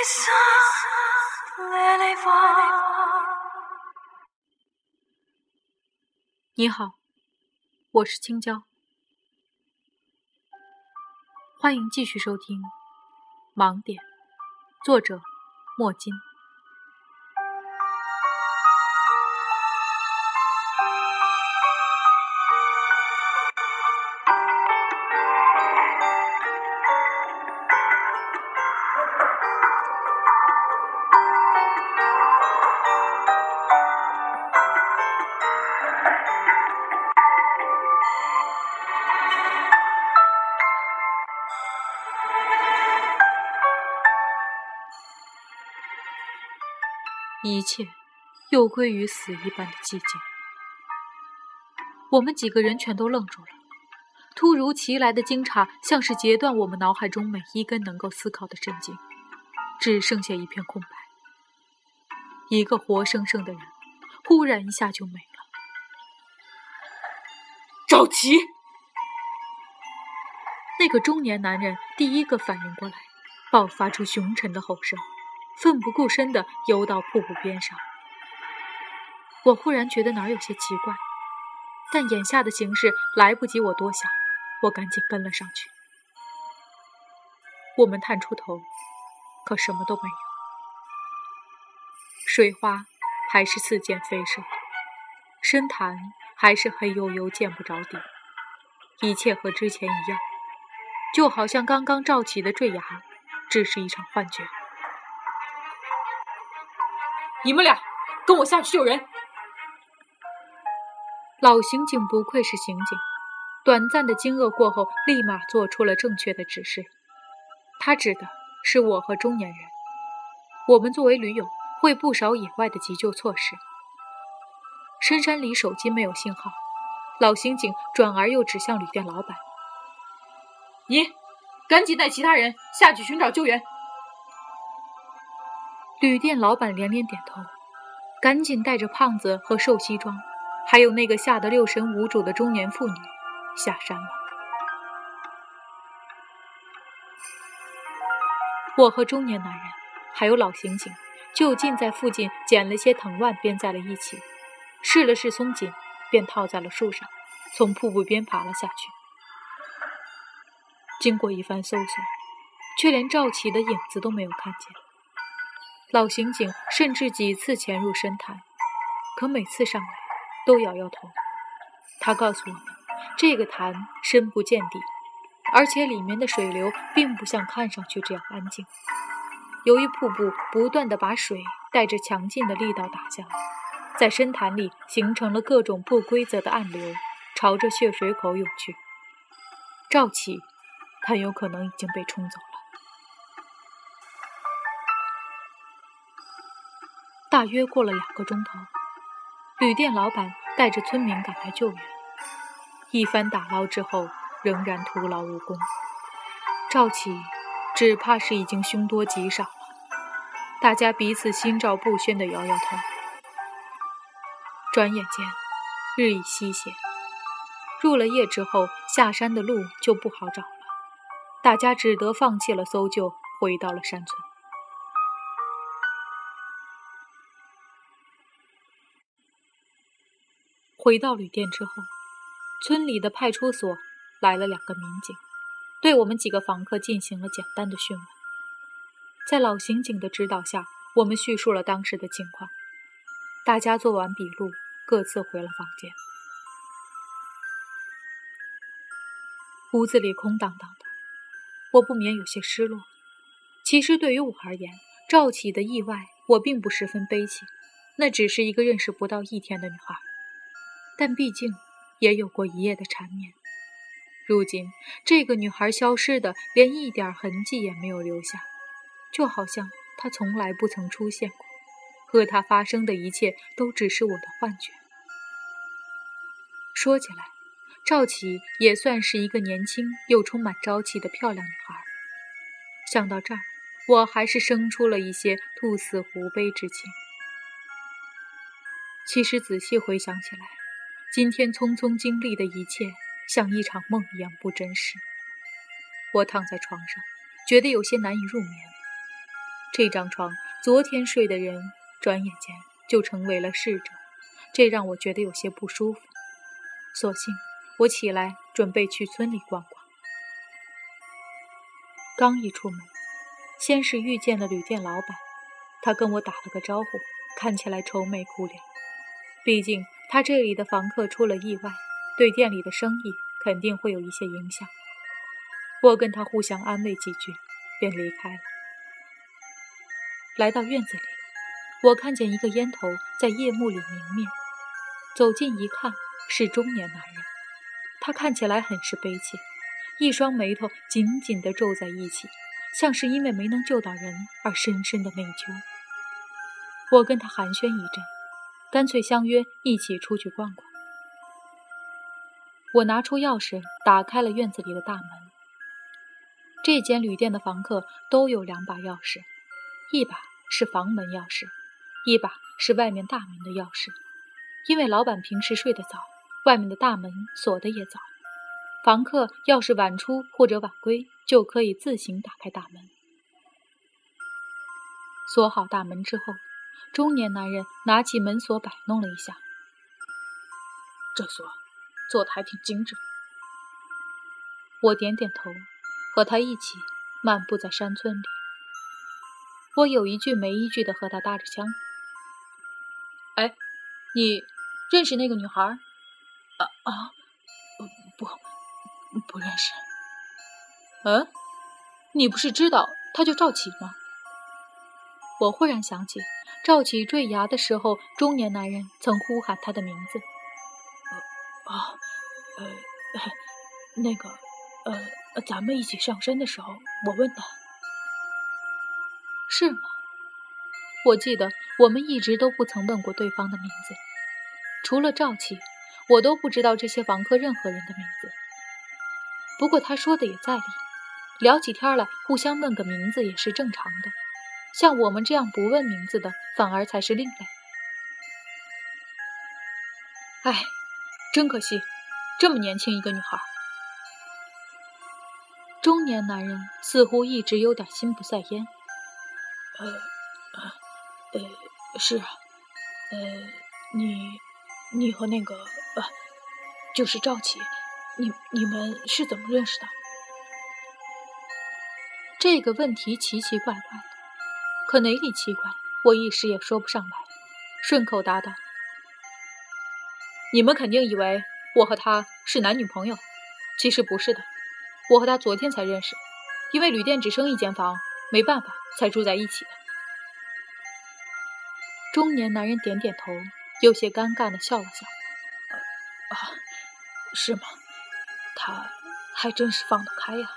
你好，我是青椒，欢迎继续收听《盲点》，作者莫金。一切又归于死一般的寂静。我们几个人全都愣住了，突如其来的惊诧像是截断我们脑海中每一根能够思考的神经，只剩下一片空白。一个活生生的人忽然一下就没了。 赵琪！ 那个中年男人第一个反应过来，爆发出雄沉的吼声，奋不顾身地游到瀑布边上。我忽然觉得哪儿有些奇怪，但眼下的形势来不及我多想，我赶紧跟了上去。我们探出头，可什么都没有。水花还是四溅飞射，深潭还是黑黝黝见不着底，一切和之前一样，就好像刚刚照起的坠崖只是一场幻觉。 你们俩跟我下去救人！ 老刑警不愧是刑警，短暂的惊愕过后立马做出了正确的指示。他指的是我和中年人。我们作为驴友会不少野外的急救措施。深山里手机没有信号，老刑警转而又指向旅店老板： 你赶紧带其他人下去寻找救援。 旅店老板连连点头，赶紧带着胖子和瘦西装还有那个吓得六神无主的中年妇女下山了。我和中年男人还有老刑警就近在附近捡了些藤蔓编在了一起，试了试松紧，便套在了树上，从瀑布边爬了下去。经过一番搜索，却连赵琪的影子都没有看见。老刑警甚至几次潜入深潭，可每次上来都摇摇头。他告诉我们，这个潭深不见底，而且里面的水流并不像看上去这样安静。由于瀑布不断地把水带着强劲的力道打下来，在深潭里形成了各种不规则的暗流，朝着血水口涌去。赵琪很有可能已经被冲走了。大约过了2个钟头，旅店老板带着村民赶来救援。一番打捞之后，仍然徒劳无功。赵琪只怕是已经凶多吉少了。大家彼此心照不宣地摇摇头。转眼间，日已西斜。入了夜之后，下山的路就不好找了，大家只得放弃了搜救，回到了山村。回到旅店之后，村里的派出所来了2个民警，对我们几个房客进行了简单的讯问。在老刑警的指导下，我们叙述了当时的情况。大家做完笔录，各自回了房间。屋子里空荡荡的，我不免有些失落。其实对于我而言，赵启的意外我并不十分悲戚，那只是一个认识不到1天的女孩，但毕竟也有过一夜的缠绵。如今这个女孩消失的连一点痕迹也没有留下，就好像她从来不曾出现过，和她发生的一切都只是我的幻觉。说起来，赵启也算是一个年轻又充满朝气的漂亮女孩。想到这儿，我还是生出了一些兔死狐悲之情。其实仔细回想起来，今天匆匆经历的一切像一场梦一样不真实。我躺在床上，觉得有些难以入眠。 这张床，昨天睡的人，转眼间就成为了逝者，这让我觉得有些不舒服。索性我起来准备去村里逛逛。刚一出门，先是遇见了旅店老板，他跟我打了个招呼，看起来愁眉苦脸。毕竟他这里的房客出了意外，对店里的生意肯定会有一些影响。我跟他互相安慰几句，便离开了。来到院子里，我看见一个烟头在夜幕里明灭，走近一看，是中年男人。他看起来很是悲切，一双眉头紧紧地皱在一起，像是因为没能救到人而深深的内疚。我跟他寒暄一阵，干脆相约一起出去逛逛。我拿出钥匙打开了院子里的大门。这间旅店的房客都有2把钥匙，一把是房门钥匙，一把是外面大门的钥匙。因为老板平时睡得早，外面的大门锁得也早，房客要是晚出或者晚归，就可以自行打开大门。锁好大门之后，中年男人拿起门锁摆弄了一下， 这锁做得还挺精致。 我点点头，和他一起漫步在山村里。我有一句没一句地和他搭着腔：“ 哎，你认识那个女孩？”“ 不认识。”“ 嗯，你不是知道她叫赵启吗？” 我忽然想起赵启坠崖的时候，中年男人曾呼喊他的名字。 咱们一起上山的时候，我问他。 是吗？我记得我们一直都不曾问过对方的名字，除了赵启，我都不知道这些房客任何人的名字。不过他说的也在理，聊起天来互相问个名字也是正常的，像我们这样不问名字的，反而才是另类。 哎，真可惜，这么年轻一个女孩。 中年男人似乎一直有点心不在焉。 是啊，你和那个就是赵启，你们是怎么认识的？ 这个问题奇奇怪怪的，可哪里奇怪，我一时也说不上来，顺口答道：“ 你们肯定以为我和他是男女朋友，其实不是的，我和他昨天才认识，因为旅店只剩1间房，没办法才住在一起的。” 中年男人点点头，有些尴尬地笑了笑。 是吗？他还真是放得开呀。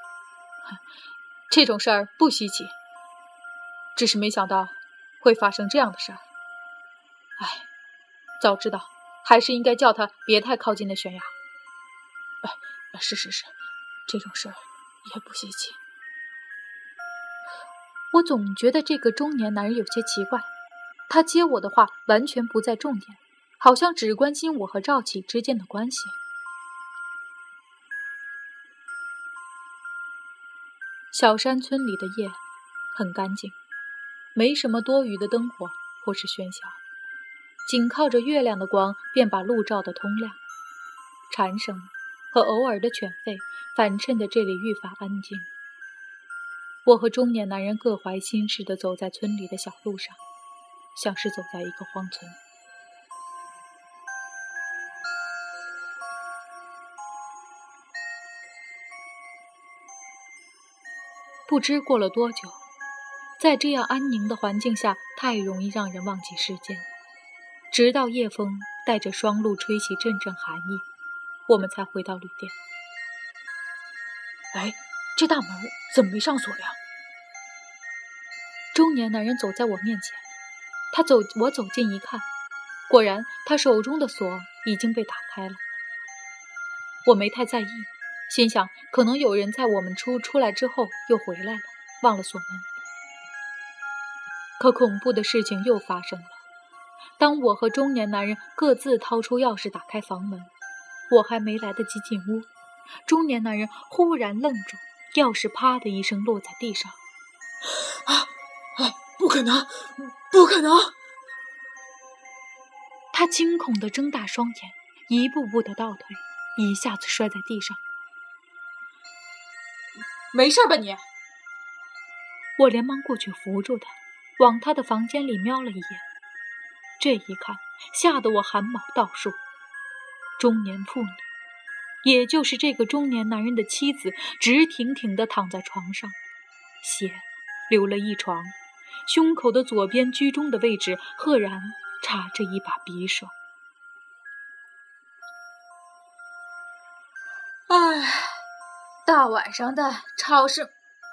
这种事儿不稀奇，只是没想到会发生这样的事儿。哎，早知道还是应该叫他别太靠近那悬崖。 是，这种事儿也不稀奇。 我总觉得这个中年男人有些奇怪，他接我的话完全不在重点，好像只关心我和赵启之间的关系。小山村里的夜很干净，没什么多余的灯火或是喧嚣，仅靠着月亮的光便把路照得通亮。蝉声和偶尔的犬吠反衬得这里愈发安静。我和中年男人各怀心事地走在村里的小路上，像是走在一个荒村。不知过了多久，在这样安宁的环境下，太容易让人忘记时间。直到夜风带着霜露吹起阵阵寒意，我们才回到旅店。 哎，这大门怎么没上锁呀？ 中年男人走在我面前，我走近一看，果然他手中的锁已经被打开了。我没太在意，心想可能有人在我们出来之后又回来了，忘了锁门。可恐怖的事情又发生了。当我和中年男人各自掏出钥匙打开房门，我还没来得及进屋，中年男人忽然愣住，钥匙啪的一声落在地上。 可能，不可能！ 他惊恐地睁大双眼，一步步的倒退，一下子摔在地上。 没事吧你？ 我连忙过去扶住他，往他的房间里瞄了一眼。这一看，吓得我汗毛倒竖。中年妇女，也就是这个中年男人的妻子，直挺挺地躺在床上，血流了一床，胸口的左边居中的位置赫然插着一把匕首。 唉，大晚上的吵什？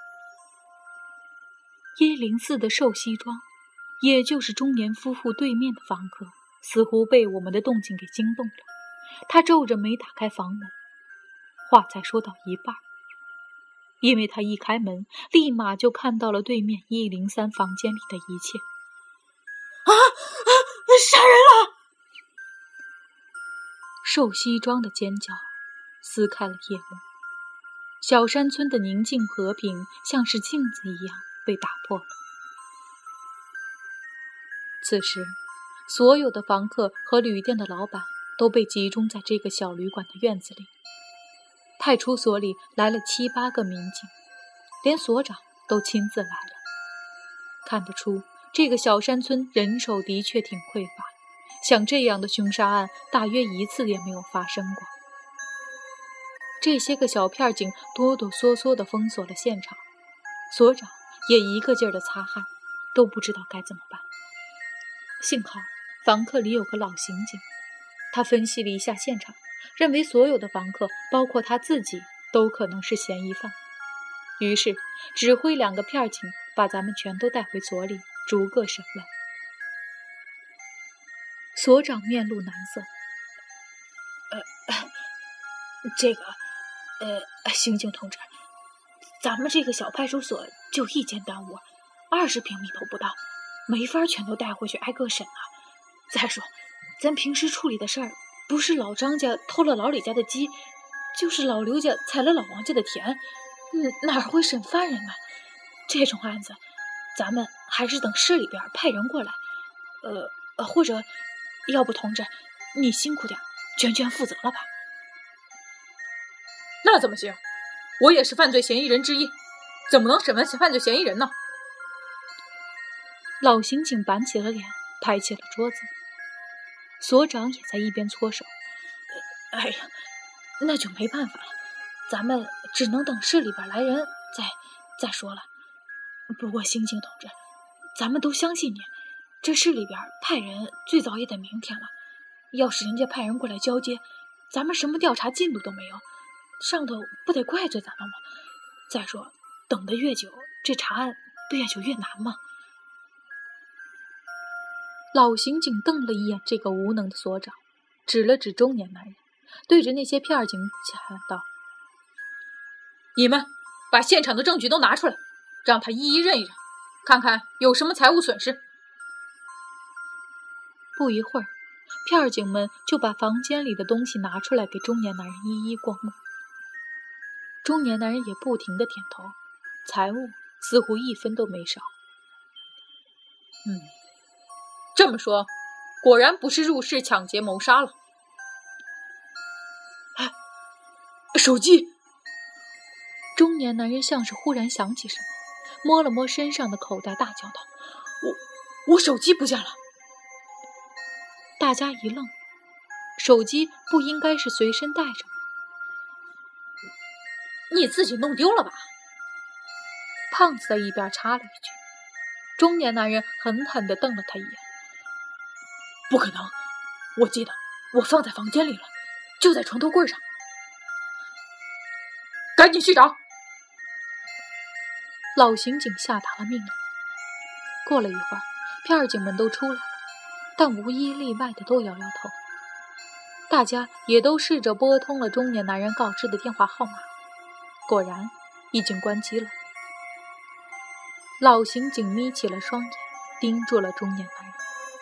104的寿西庄，也就是中年夫妇对面的房客，似乎被我们的动静给惊动了。他皱着眉打开房门，话才说到一半，因为他一开门，立马就看到了对面103房间里的一切。 杀人了！ 寿西庄的尖叫撕开了夜幕，小山村的宁静和平像是镜子一样被打破了。此时，所有的房客和旅店的老板都被集中在这个小旅馆的院子里。派出所里来了7、8个民警，连所长都亲自来了。看得出，这个小山村人手的确挺匮乏，像这样的凶杀案大约一次也没有发生过。这些个小片警哆哆嗦嗦地封锁了现场，所长也一个劲儿地擦汗，都不知道该怎么办。幸好房客里有个老刑警，他分析了一下现场，认为所有的房客，包括他自己，都可能是嫌疑犯。于是指挥2个片警把咱们全都带回所里，逐个审问。所长面露难色， 刑警同志，咱们这个小派出所就1间单位，20平米都不到，没法全都带回去挨个审啊。再说，咱平时处理的事儿，不是老张家偷了老李家的鸡，就是老刘家踩了老王家的田，哪会审犯人呢？这种案子，咱们还是等市里边派人过来，或者，要不同志，你辛苦点，全负责了吧？ 那怎么行？我也是犯罪嫌疑人之一，怎么能审问犯罪嫌疑人呢？ 老刑警板起了脸，拍起了桌子。所长也在一边搓手。 哎呀，那就没办法了，咱们只能等市里边来人再说了。不过刑警同志，咱们都相信你，这市里边派人最早也得明天了。要是人家派人过来交接，咱们什么调查进度都没有，上头不得怪罪咱们吗？再说，等得越久，这查案不也就越难吗？ 老刑警瞪了一眼这个无能的所长，指了指中年男人，对着那些片警喊道：“ 你们把现场的证据都拿出来，让他一一认一认，看看有什么财物损失。” 不一会儿，片警们就把房间里的东西拿出来给中年男人一一过目。中年男人也不停地点头，财物似乎一分都没少。 这么说，果然不是入室抢劫谋杀了。 手机！ 中年男人像是忽然想起什么，摸了摸身上的口袋，大叫道：“ 我手机不见了！” 大家一愣，手机不应该是随身带着吗？ 你自己弄丢了吧？ 胖子在一边插了一句。中年男人狠狠地瞪了他一眼。 不可能，我记得我放在房间里了，就在床头柜上。 赶紧去找！ 老刑警下达了命令。过了一会儿，片警们都出来了，但无一例外的都摇摇头。大家也都试着拨通了中年男人告知的电话号码，果然已经关机了。老刑警眯起了双眼，盯住了中年男人。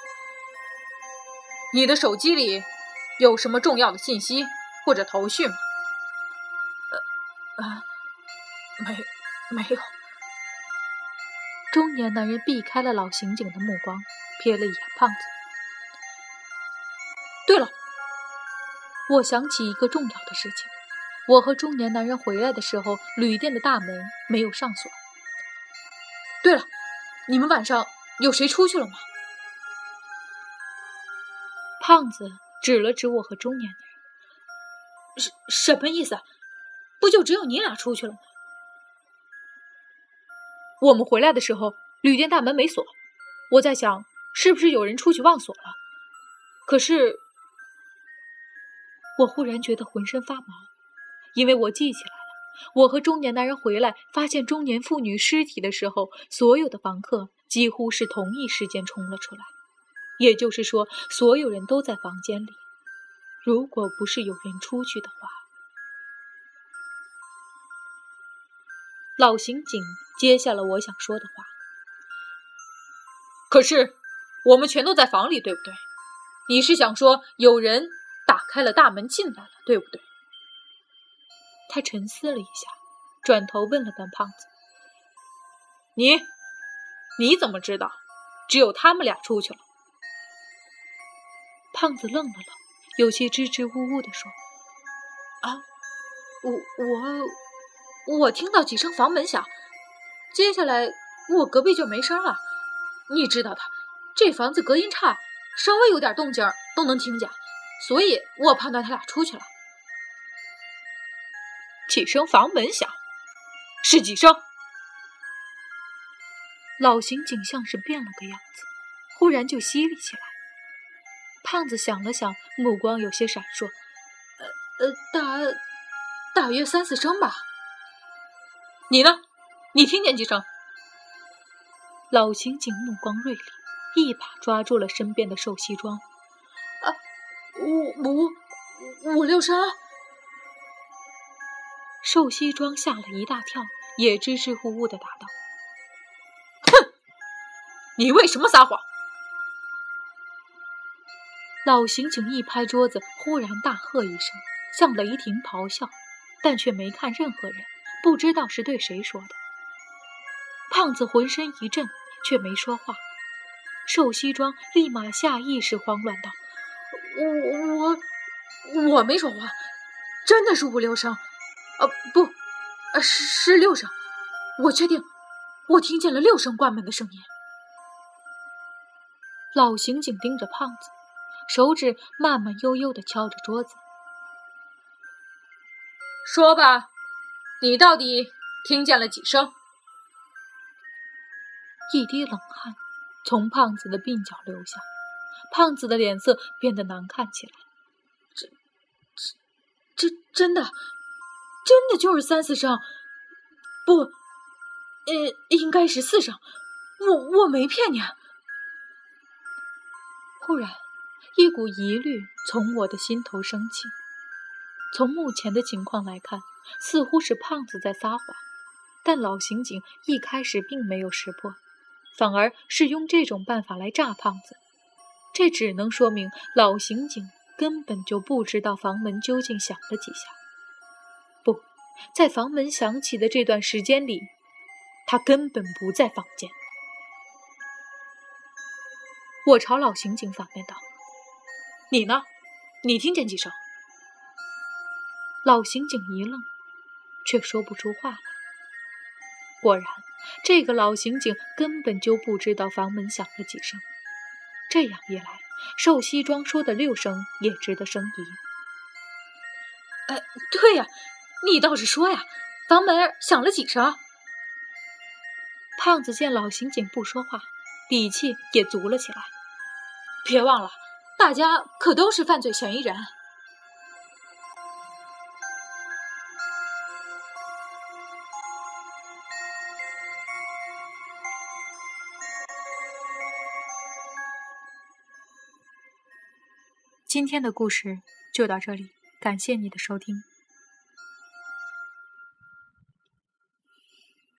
你的手机里有什么重要的信息或者头绪吗？ 没有。 中年男人避开了老刑警的目光，瞥了一眼胖子。对了，我想起一个重要的事情，我和中年男人回来的时候，旅店的大门没有上锁。对了，你们晚上有谁出去了吗？胖子指了指我和中年男人。什么意思？不就只有你俩出去了吗？我们回来的时候，旅店大门没锁，我在想，是不是有人出去忘锁了？可是，我忽然觉得浑身发毛，因为我记起来了，我和中年男人回来，发现中年妇女尸体的时候，所有的房客几乎是同一时间冲了出来，也就是说，所有人都在房间里。如果不是有人出去的话，老刑警接下了我想说的话。可是，我们全都在房里，对不对？你是想说有人打开了大门进来了，对不对？他沉思了一下，转头问了问胖子：你怎么知道？只有他们俩出去了？胖子愣了愣，有些支支吾吾地说：我听到几声房门响，接下来我隔壁就没声了。你知道的，这房子隔音差，稍微有点动静都能听见，所以我判断他俩出去了。几声房门响？是几声？老刑警像是变了个样子，忽然就犀利起来。胖子想了想，目光有些闪烁。大约3、4声吧。你呢？你听见几声？老刑警目光锐利，一把抓住了身边的瘦西装。5、6声。瘦西装吓了一大跳，也支支吾吾地答道：哼，你为什么撒谎？老刑警一拍桌子，忽然大喝一声，像雷霆咆哮，但却没看任何人，不知道是对谁说的。胖子浑身一震，却没说话。瘦西装立马下意识慌乱道：我没说话，真的是5、6声。不，是6声。我确定，我听见了6声关门的声音。老刑警盯着胖子，手指慢慢悠悠地敲着桌子。说吧，你到底听见了几声？一滴冷汗从胖子的鬓角流下，胖子的脸色变得难看起来。这真的就是3、4声，不，应该是4声，我没骗你。忽然，一股疑虑从我的心头升起。从目前的情况来看，似乎是胖子在撒谎，但老刑警一开始并没有识破，反而是用这种办法来诈胖子。这只能说明老刑警根本就不知道房门究竟响了几下。不，在房门响起的这段时间里，他根本不在房间。我朝老刑警反问道：你呢？你听见几声？老刑警一愣，却说不出话来。果然，这个老刑警根本就不知道房门响了几声。这样一来，瘦西装说的6声也值得生疑。对呀，你倒是说呀，房门响了几声？胖子见老刑警不说话，底气也足了起来。别忘了，大家可都是犯罪嫌疑人。今天的故事就到这里，感谢你的收听。